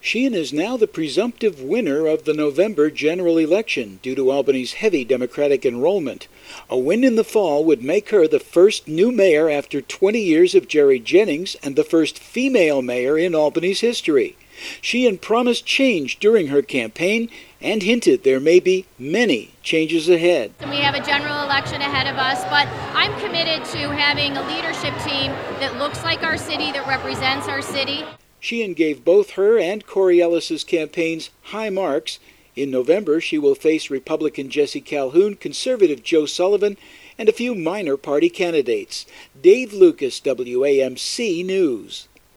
Sheehan is now the presumptive winner of the November general election due to Albany's heavy Democratic enrollment. A win in the fall would make her the first new mayor after 20 years of Jerry Jennings and the first female mayor in Albany's history. Sheehan promised change during her campaign and hinted there may be many changes ahead. We have a general election ahead of us, but I'm committed to having a leadership team that looks like our city, that represents our city. Sheehan gave both her and Corey Ellis's campaigns high marks. In November, she will face Republican Jesse Calhoun, conservative Joe Sullivan, and a few minor party candidates. Dave Lucas, WAMC News.